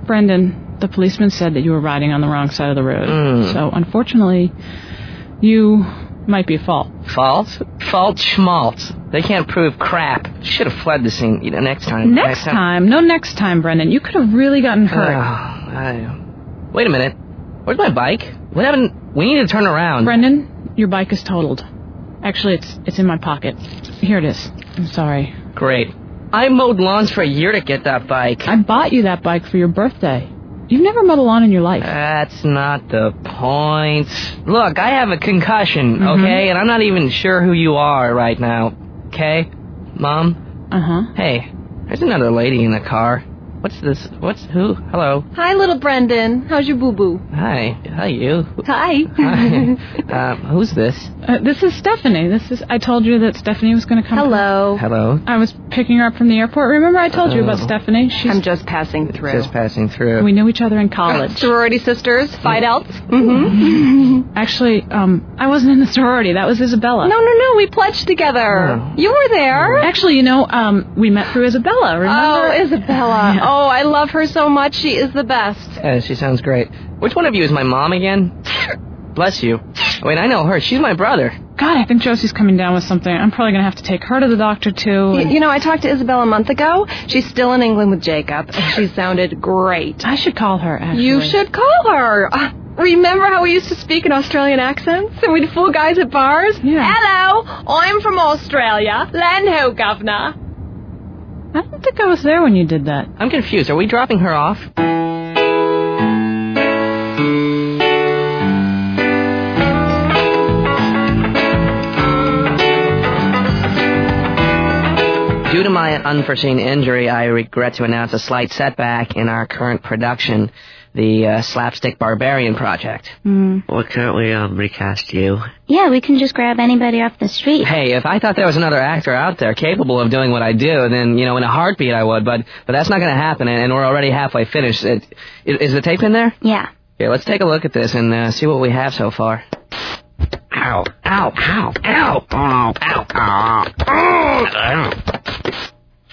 Brendan, the policeman said that you were riding on the wrong side of the road. So, unfortunately, you might be at fault. Fault? Fault schmaltz. They can't prove crap. Should have fled the scene, next time. Next time? No next time, Brendan. You could have really gotten hurt. Wait a minute. Where's my bike? What happened? We need to turn around. Brendan, your bike is totaled. Actually, it's in my pocket. Here it is. I'm sorry. Great. I mowed lawns for a year to get that bike. I bought you that bike for your birthday. You've never mowed a lawn in your life. That's not the point. Look, I have a concussion, okay? And I'm not even sure who you are right now, okay? Mom? Uh-huh. Hey, there's another lady in the car. What's this? Who? Hello. Hi, little Brendan. How's your boo-boo? Hi. Hi, you. Hi. Hi. Who's this? This is Stephanie. I told you that Stephanie was going to come. Hello. Hello. I was picking her up from the airport. Remember I told you about Stephanie? I'm just passing through. Just passing through. We knew each other in college. Sorority sisters, Phi Delts. Actually, I wasn't in the sorority. That was Isabella. No. We pledged together. Oh. You were there. Actually, we met through Isabella, remember? Oh, Isabella. Yeah. Oh, I love her so much. She is the best. Yeah, she sounds great. Which one of you is my mom again? Bless you. Wait, I know her. She's my brother. God, I think Josie's coming down with something. I'm probably going to have to take her to the doctor, too. I talked to Isabella a month ago. She's still in England with Jacob. She sounded great. I should call her, actually. You should call her. Remember how we used to speak in Australian accents? And we'd fool guys at bars? Yeah. Hello, I'm from Australia. Land ho, governor. I don't think I was there when you did that. I'm confused. Are we dropping her off? Due to my unforeseen injury, I regret to announce a slight setback in our current production, the Slapstick Barbarian project. Well, can't we recast you? Yeah, we can just grab anybody off the street. Hey, if I thought there was another actor out there capable of doing what I do, then, in a heartbeat I would, but that's not going to happen, and we're already halfway finished. Is the tape in there? Yeah. Okay, let's take a look at this and see what we have so far. Ow, ow, ow, ow, ow, ow, ow, ow.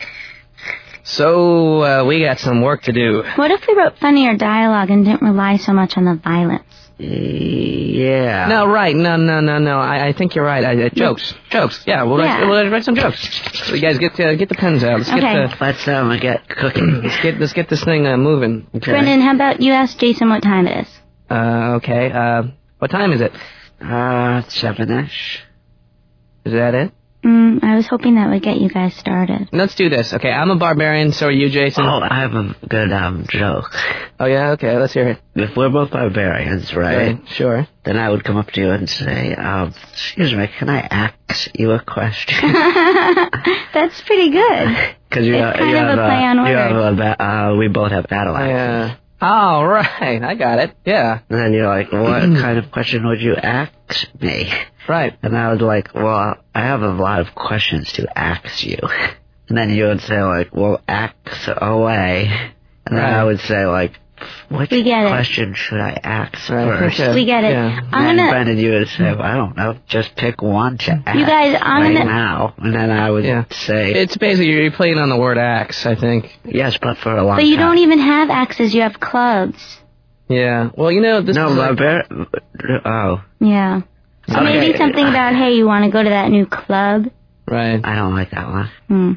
So, we got some work to do. What if we wrote funnier dialogue and didn't rely so much on the violence? Yeah. No, right. No. I think you're right. Jokes. Yeah, we'll write some jokes. So you guys get the pens out. Let's get cooking. Let's get this thing moving. Okay. Brendan, how about you ask Jason what time it is? Okay. What time is it? 7-ish. Is that it? I was hoping that would get you guys started. Let's do this. Okay, I'm a barbarian, so are you, Jason? Oh, I have a good joke. Oh, yeah? Okay, let's hear it. If we're both barbarians, right? Sure. Then I would come up to you and say, excuse me, can I ask you a question? That's pretty good. Because you have a play on words. We both have battle axes. Oh, right. I got it. Yeah. And then you're like, what kind of question would you ask me? Right. And I was like, well, I have a lot of questions to ask you. And then you would say, like, well, ask away. And then I would say, like, which question should I ask first? We get it. Yeah. And then Brendan, you would say, well, I don't know, just pick one to ask you guys, now. And then I would say... It's basically, you're playing on the word axe, I think. Yes, but for a long time. But you don't even have axes, you have clubs. Yeah. Well, this Oh. Yeah. So maybe something about, hey, you want to go to that new club? Right. I don't like that one.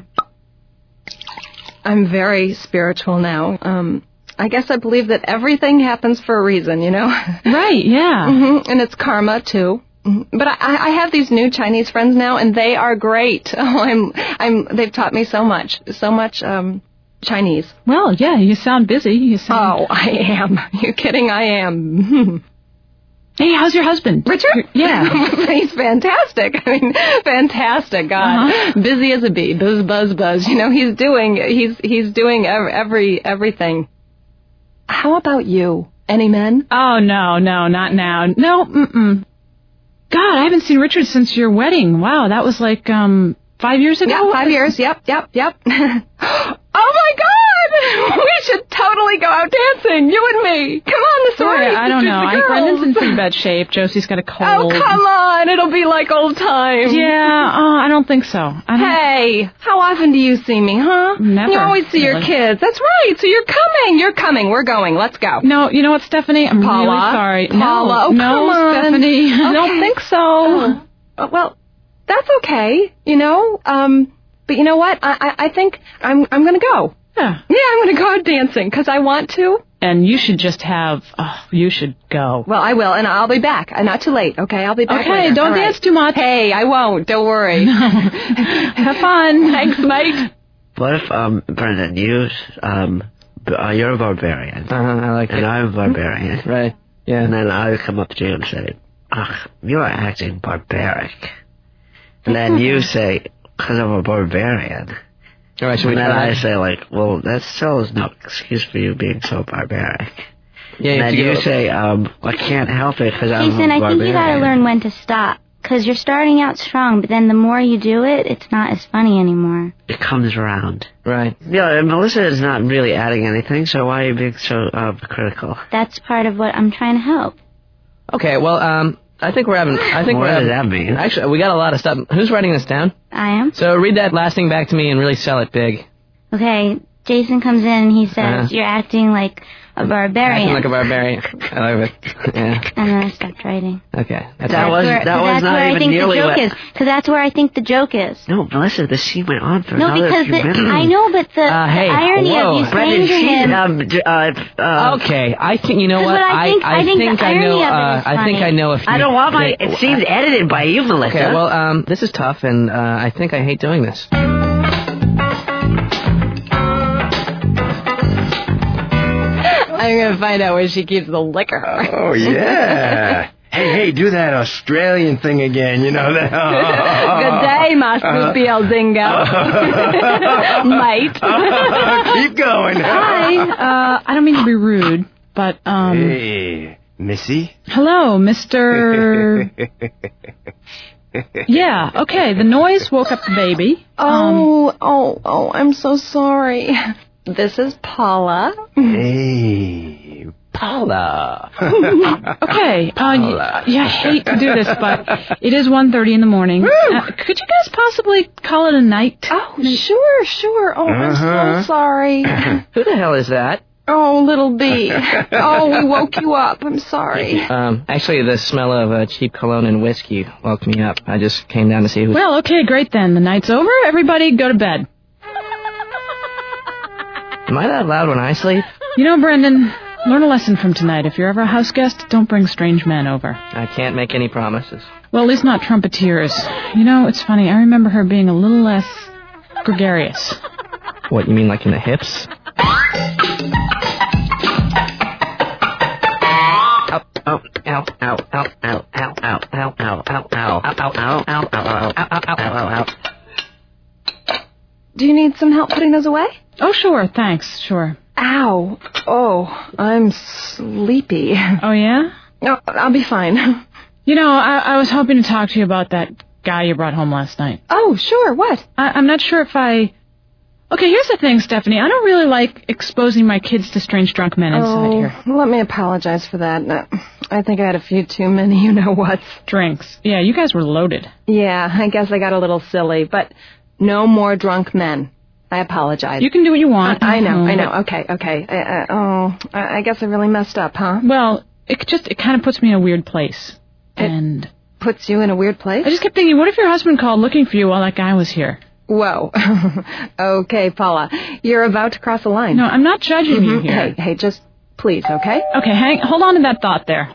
I'm very spiritual now. I guess I believe that everything happens for a reason, Right, yeah. And it's karma, too. But I have these new Chinese friends now, and they are great. They've taught me so much Chinese. Well, yeah, you sound busy. Oh, I am. You kidding? I am. Hey, how's your husband? Richard? Yeah. He's fantastic. Fantastic. God. Busy as a bee. Buzz. He's doing everything. How about you? Any men? Oh, no, not now. No, God, I haven't seen Richard since your wedding. Wow, that was like, 5 years ago? Yeah, 5 years. Yep. Oh, my God! We should totally to go out dancing, you and me. Come on, the sorority I don't know. Brendan's in pretty bad shape. Josie's got a cold. Oh, come on. It'll be like old times. Yeah, I don't think so. Hey, how often do you see me, huh? Never. You always see your kids. That's right. So you're coming. You're coming. We're going. Let's go. No, you know what, Stephanie? I'm Paula? really sorry. Paula, No, come on. Stephanie. I don't think so. Well, that's okay, but you know what? I think I'm going to go. Yeah. Yeah, I'm going to go out dancing because I want to. And you should just you should go. Well, I will, and I'll be back. Not too late, okay? I'll be back Okay, later. don't All dance right. too much. Hey, I won't. Don't worry. Have fun. Thanks, mate. What if, Brendan, you're a barbarian. I like And it. I'm a barbarian. Right. Yeah. And then I would come up to you and say, you're acting barbaric. And then you say, because I'm a barbarian. All right, should we And then try I that? say, well, that still is no excuse for you being so barbaric. Yeah, And have then to you go- say, I can't help it because I'm a Jason, I barbarian. think you gotta learn when to stop. Because you're starting out strong, but then the more you do it, it's not as funny anymore. It comes around. Right. Yeah, and Melissa is not really adding anything, so why are you being so critical? That's part of what I'm trying to help. Okay, well, I think we're having... What does that mean? Actually, we got a lot of stuff. Who's writing this down? I am. So read that last thing back to me and really sell it big. Okay, Jason comes in and he says, you're acting like a barbarian. Acting like a barbarian. I love it. Yeah. And then I stopped writing. Okay. That was that's not where I even think nearly the joke what... is. Because that's where I think the joke is. No, Melissa, the scene went on for No, another because few minutes. I know, but the hey, irony whoa. of you Brendan, saying to him... Okay, I think you know Because what? what I think the I irony know. of it is I think funny. I know if you. I don't want my scenes edited by you, Melissa. Okay, well, this is tough, and I think I hate doing this. I'm going to find out where she keeps the liquor. Oh, yeah. Hey, do that Australian thing again, you know that. Good day, my Snoopy Dingo. Mate. Keep going. Hi. I don't mean to be rude, but Hey, Missy. hello, Mr. Yeah. Okay. The noise woke up the baby. Oh, I'm so sorry. This is Paula. Hey, Paula. Okay. Yeah, I hate to do this, but it is 1:30 in the morning. Could you guys possibly call it a night? Oh, sure. Oh, I'm so sorry. Who the hell is that? Oh, little B. Oh, we woke you up. I'm sorry. Actually, the smell of cheap cologne and whiskey woke me up. I just came down to see who. Well, okay, great then. The night's over. Everybody go to bed. Am I that loud when I sleep? You know, Brendan, learn a lesson from tonight. If you're ever a house guest, don't bring strange men over. I can't make any promises. Well, at least not trumpeteers. You know, it's funny. I remember her being a little less gregarious. What, you mean like in the hips? Do you need some help putting those away? Oh, sure. Thanks. Sure. Ow. Oh, I'm sleepy. Oh, yeah? No, I'll be fine. You know, I was hoping to talk to you about that guy you brought home last night. Oh, sure. What? I'm not sure if I... Okay, here's the thing, Stephanie. I don't really like exposing my kids to strange drunk men inside here. Let me apologize for that. I think I had a few too many you-know-whats. Drinks. Yeah, you guys were loaded. Yeah, I guess I got a little silly, but no more drunk men. I apologize. You can do what you want. I know. Okay. I guess I really messed up, huh? Well, it kind of puts me in a weird place. And Puts you in a weird place? I just kept thinking, what if your husband called looking for you while that guy was here? Whoa. Okay, Paula. You're about to cross a line. No, I'm not judging you here. Hey, just please, okay? Okay, hold on to that thought there.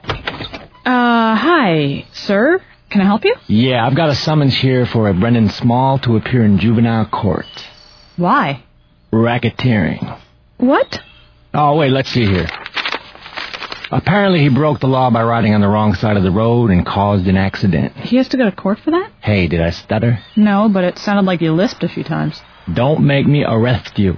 Hi, sir. Can I help you? Yeah, I've got a summons here for a Brendan Small to appear in juvenile court. Why? Racketeering. What? Oh, wait, let's see here. Apparently he broke the law by riding on the wrong side of the road and caused an accident. He has to go to court for that? Hey, did I stutter? No, but it sounded like you lisped a few times. Don't make me arrest you.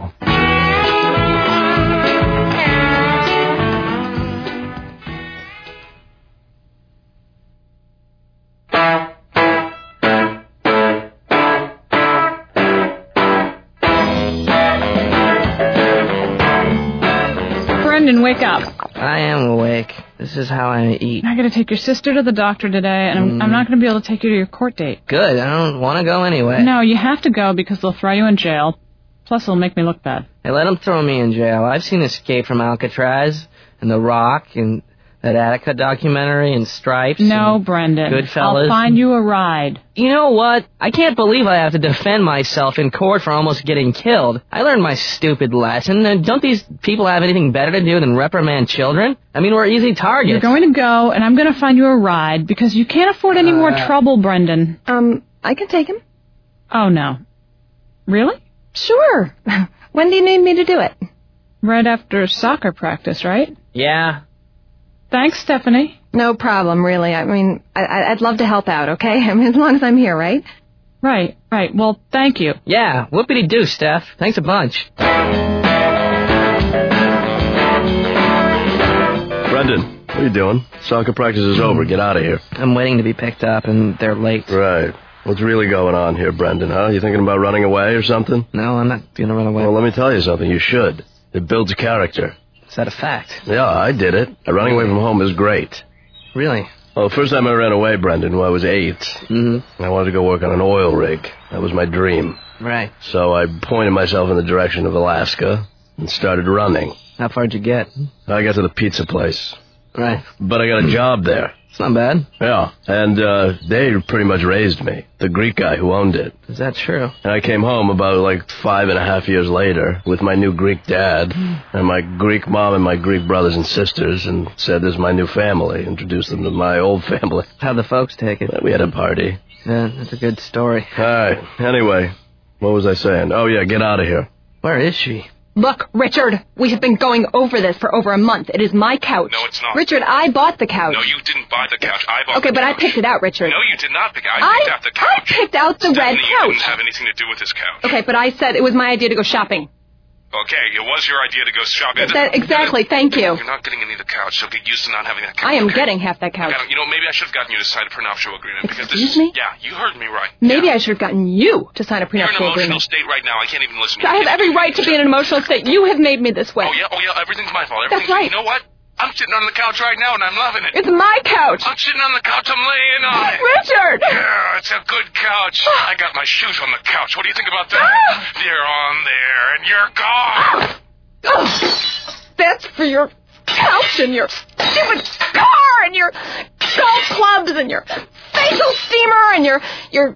Brendan, wake up. I am awake. This is how I eat. I gotta take your sister to the doctor today, and I'm not gonna be able to take you to your court date. Good, I don't want to go anyway. No, you have to go because they'll throw you in jail. Plus, it'll make me look bad. Hey, let them throw me in jail. I've seen Escape from Alcatraz, and The Rock, and that Attica documentary, and Stripes. No, and Brendan. Goodfellas. I'll find you a ride. You know what? I can't believe I have to defend myself in court for almost getting killed. I learned my stupid lesson. And don't these people have anything better to do than reprimand children? I mean, we're easy targets. You're going to go, and I'm going to find you a ride because you can't afford any more trouble, Brendan. I can take him. Oh, no. Really? Sure. When do you need me to do it? Right after soccer practice, right? Yeah. Thanks, Stephanie. No problem, really. I mean, I'd love to help out, okay? I mean, as long as I'm here, right? Right. Well, thank you. Yeah, whoopity-doo, Steph. Thanks a bunch. Brendan, what are you doing? Soccer practice is over. Get out of here. I'm waiting to be picked up, and they're late. Right. What's really going on here, Brendan, huh? You thinking about running away or something? No, I'm not going to run away. Well, let me tell you something. You should. It builds a character. Is that a fact? Yeah, I did it. Running away from home is great. Really? Well, the first time I ran away, Brendan, when I was 8, I wanted to go work on an oil rig. That was my dream. Right. So I pointed myself in the direction of Alaska and started running. How far'd you get? I got to the pizza place. Right. But I got a job there. It's not bad. Yeah, and they pretty much raised me, the Greek guy who owned it. Is that true? And I came home about 5.5 years later with my new Greek dad and my Greek mom and my Greek brothers and sisters and said, "This is my new family." Introduced them to my old family. How'd the folks take it? We had a party. Yeah, that's a good story. All right, anyway, what was I saying? Oh, yeah, get out of here. Where is she? Look, Richard, we have been going over this for over a month. It is my couch. No, it's not. Richard, I bought the couch. No, you didn't buy the couch. I bought Okay, the couch. but I picked it out, Richard. No, you did not pick it. I picked out the couch. I picked out the red Stephanie, couch. You didn't have anything to do with this couch. Okay, but I said it was my idea to go shopping. Okay, it was your idea to go shopping. Exactly, thank you. You're not getting any of the couch, so get used to not having that couch. I am okay? getting half that couch. Maybe I should have gotten you to sign a prenuptial agreement. Excuse me? Yeah, you heard me right. Maybe I should have gotten you to sign a You're in prenuptial an emotional agreement. state right now. I can't even listen to you. I have every right to be in an emotional state. You have made me this way. Oh, yeah, everything's my fault. That's right. You know what? I'm sitting on the couch right now, and I'm loving it. It's my couch. I'm sitting on the couch. I'm laying on it. Richard! Yeah, it's a good couch. I got my shoes on the couch. What do you think about that? They're on there, and you're gone. That's for your couch and your stupid car and your golf clubs and your facial steamer and your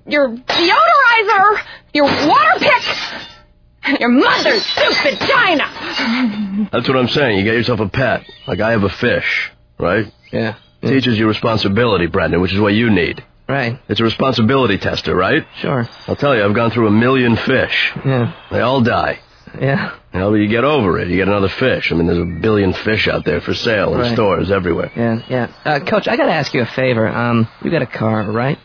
deodorizer, your water pick, and your mother's stupid vagina. That's what I'm saying. You get yourself a pet. Like I have a fish, right? Yeah. Teaches you responsibility, Brendan, which is what you need. Right. It's a responsibility tester, right? Sure. I'll tell you, I've gone through 1 million fish. Yeah. They all die. Yeah. But you get over it. You get another fish. I mean, there's 1 billion fish out there for sale in stores everywhere. Yeah. Coach, I gotta ask you a favor. You got a car, right?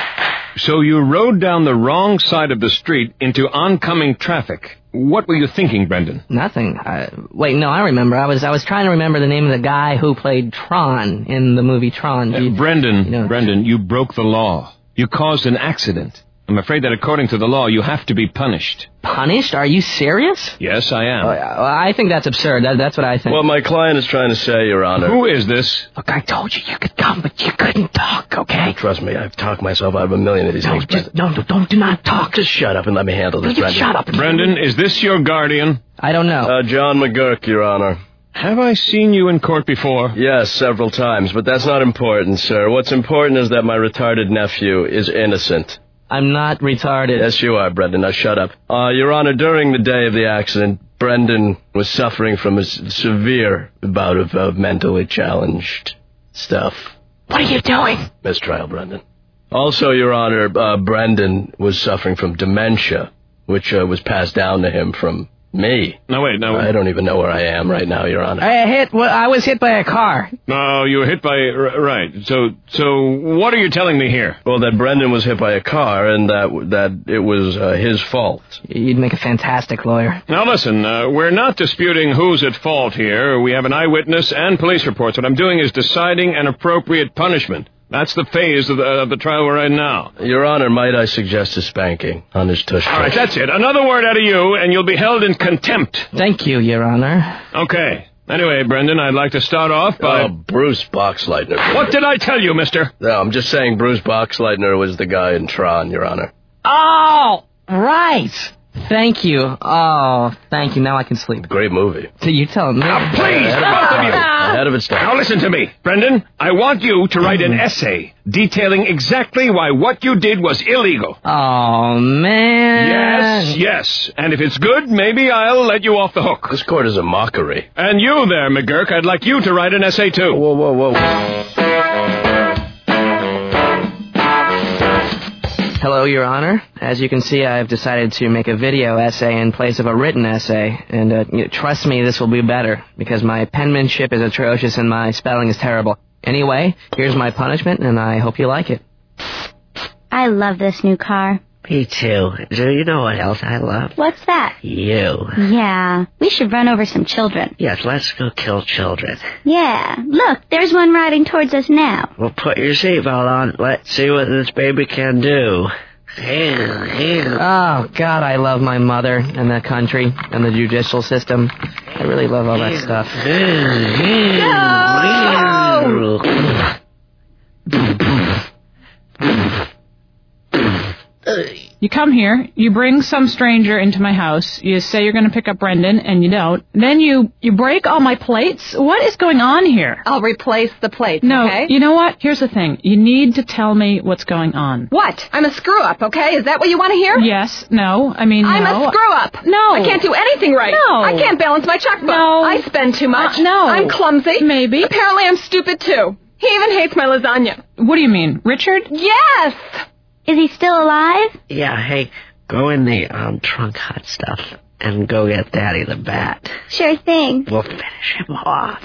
So you rode down the wrong side of the street into oncoming traffic. What were you thinking, Brendan? Nothing. Wait, no, I remember. I was trying to remember the name of the guy who played Tron in the movie Tron. Brendan, you broke the law. You caused an accident. I'm afraid that according to the law, you have to be punished. Punished? Are you serious? Yes, I am. I think that's absurd. That's what I think. What my client is trying to say, Your Honor. Who is this? Look, I told you could come, but you couldn't talk, okay? Trust me, I've talked myself out of 1 million of these things. Do not talk. Just shut up and let me handle this, Brendan. Shut up. Brendan, is this your guardian? I don't know. John McGurk, Your Honor. Have I seen you in court before? Yes, several times, but that's not important, sir. What's important is that my retarded nephew is innocent. I'm not retarded. Yes, you are, Brendan. Now shut up. Your Honor, during the day of the accident, Brendan was suffering from a severe bout of mentally challenged stuff. What are you doing? Mistrial, Brendan. Also, Your Honor, Brendan was suffering from dementia, which was passed down to him from me. No, wait, no. I don't even know where I am right now, Your Honor. I was hit by a car. No, you were hit by... Right. So what are you telling me here? Well, that Brendan was hit by a car and that it was his fault. You'd make a fantastic lawyer. Now, listen, we're not disputing who's at fault here. We have an eyewitness and police reports. What I'm doing is deciding an appropriate punishment. That's the phase of the trial we're in now. Your Honor, might I suggest a spanking on his tush? All right, that's it. Another word out of you, and you'll be held in contempt. Thank you, Your Honor. Okay. Anyway, Brendan, I'd like to start off by... Bruce Boxleitner. What did I tell you, mister? No, I'm just saying Bruce Boxleitner was the guy in Tron, Your Honor. Oh, right. Thank you. Oh, thank you. Now I can sleep. Great movie. So you tell me. Now, please, both of you. Ahead of its time. Now listen to me. Brendan, I want you to write an essay detailing exactly why what you did was illegal. Oh, man. Yes. And if it's good, maybe I'll let you off the hook. This court is a mockery. And you there, McGurk, I'd like you to write an essay, too. Whoa. Hello, Your Honor. As you can see, I've decided to make a video essay in place of a written essay. And trust me, this will be better, because my penmanship is atrocious and my spelling is terrible. Anyway, here's my punishment, and I hope you like it. I love this new car. Me too. Do you know what else I love? What's that? You. Yeah, we should run over some children. Yes, let's go kill children. Yeah, look, there's one riding towards us now. Well, put your seatbelt on. Let's see what this baby can do. Oh, God, I love my mother and the country and the judicial system. I really love all that stuff. You come here, you bring some stranger into my house, you say you're going to pick up Brendan, and you don't. Then you break all my plates? What is going on here? I'll replace the plates, No, okay? you know what? Here's the thing. You need to tell me what's going on. What? I'm a screw-up, okay? Is that what you want to hear? Yes, no, I mean, I'm no. a screw-up. No. I can't do anything right. No. I can't balance my checkbook. No. I spend too much. No. I'm clumsy. Maybe. Apparently I'm stupid, too. He even hates my lasagna. What do you mean, Richard? Yes! Is he still alive? Yeah, hey, go in the trunk hot stuff and go get Daddy the Bat. Sure thing. We'll finish him off.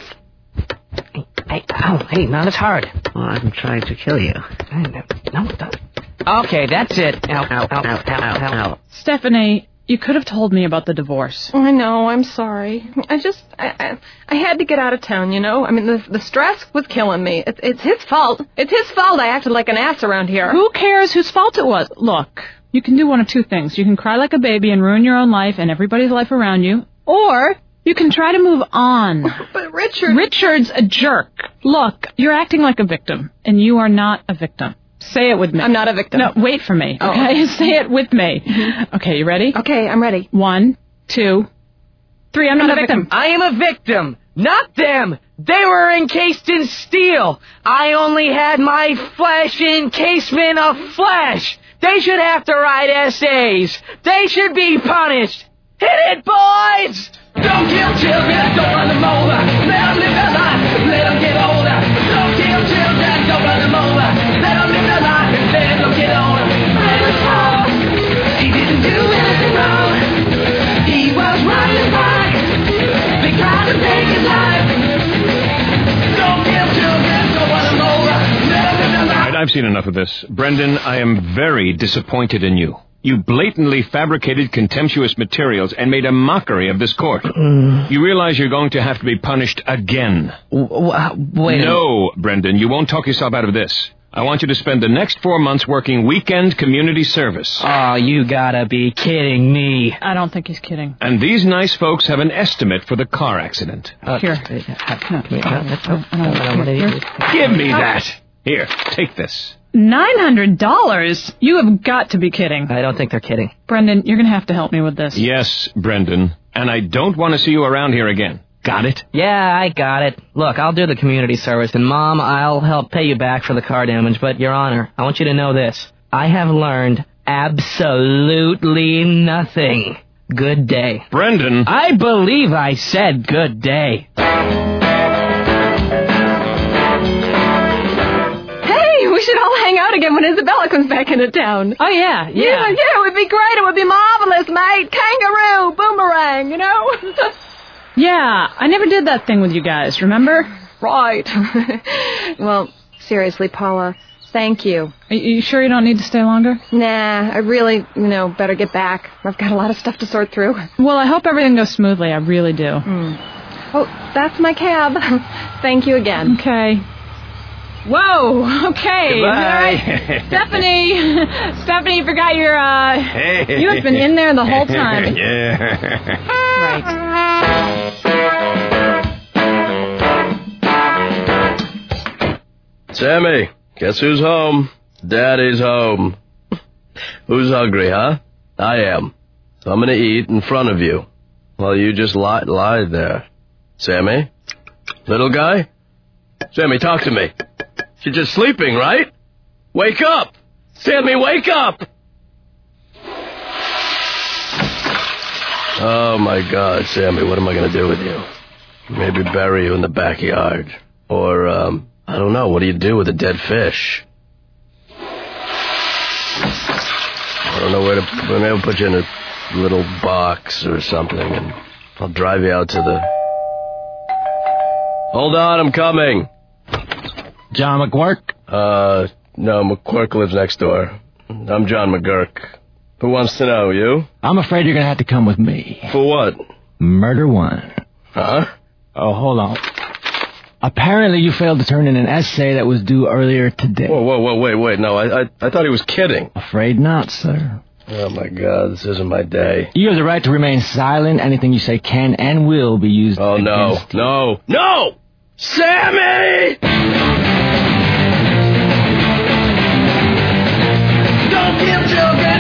Hey, not as hard. Well, I'm trying to kill you. No. Okay, that's it. Ow. Stephanie, you could have told me about the divorce. I know, I'm sorry. I had to get out of town, you know? I mean, the stress was killing me. It's his fault. It's his fault I acted like an ass around here. Who cares whose fault it was? Look, you can do one of two things. You can cry like a baby and ruin your own life and everybody's life around you, or you can try to move on. But Richard's a jerk. Look, you're acting like a victim, and you are not a victim. Say it with me. I'm not a victim. No, wait for me, okay? Oh. Say it with me. Okay, you ready? Okay, I'm ready. 1, 2, 3. I'm not a victim. I am a victim, not them. They were encased in steel. I only had my flesh encasement of flesh. They should have to write essays. They should be punished. Hit it, boys! Don't kill children, don't run them over. Let them live their life, let them get older. Don't kill children, don't run them over. Let them live their life, let them get older. He didn't do anything wrong. He was right and right. They tried to take his life. Don't kill children, don't run them over. Let them live their life. All right, I've seen enough of this. Brendan, I am very disappointed in you. You blatantly fabricated contemptuous materials and made a mockery of this court. You realize you're going to have to be punished again. Wait. No, Brendan, you won't talk yourself out of this. I want you to spend the next 4 months working weekend community service. Oh, you gotta be kidding me. I don't think he's kidding. And these nice folks have an estimate for the car accident. Here. Give me that. Here, take this. $900? You have got to be kidding. I don't think they're kidding. Brendan, you're going to have to help me with this. Yes, Brendan. And I don't want to see you around here again. Got it? Yeah, I got it. Look, I'll do the community service, and Mom, I'll help pay you back for the car damage, but Your Honor, I want you to know this. I have learned absolutely nothing. Good day. Brendan! I believe I said good day. We should all hang out again when Isabella comes back into town. Oh, yeah. Yeah, it would be great. It would be marvelous, mate. Kangaroo, boomerang, you know? Yeah, I never did that thing with you guys, remember? Right. Well, seriously, Paula, thank you. Are you sure you don't need to stay longer? Nah, I really, better get back. I've got a lot of stuff to sort through. Well, I hope everything goes smoothly. I really do. Oh, that's my cab. Thank you again. Okay. Whoa, okay. Goodbye. All right. Stephanie, you forgot your, you have been in there the whole time. Yeah. Right. Sammy, guess who's home? Daddy's home. Who's hungry, huh? I am. So I'm gonna eat in front of you. While you just lie there. Sammy? Little guy? Sammy, talk to me. You're just sleeping, right? Wake up! Sammy, wake up! Oh, my God, Sammy, what am I going to do with you? Maybe bury you in the backyard. Or, I don't know, what do you do with a dead fish? I don't know where to... Maybe I'll put you in a little box or something, and I'll drive you out to the... Hold on, I'm coming. John McGurk? No, McQuirk lives next door. I'm John McGurk. Who wants to know, you? I'm afraid you're going to have to come with me. For what? Murder one. Huh? Oh, hold on. Apparently you failed to turn in an essay that was due earlier today. Whoa, wait. No, I thought he was kidding. Afraid not, sir. Oh, my God, this isn't my day. You have the right to remain silent. Anything you say can and will be used against you. No! Sammy! Don't kill children!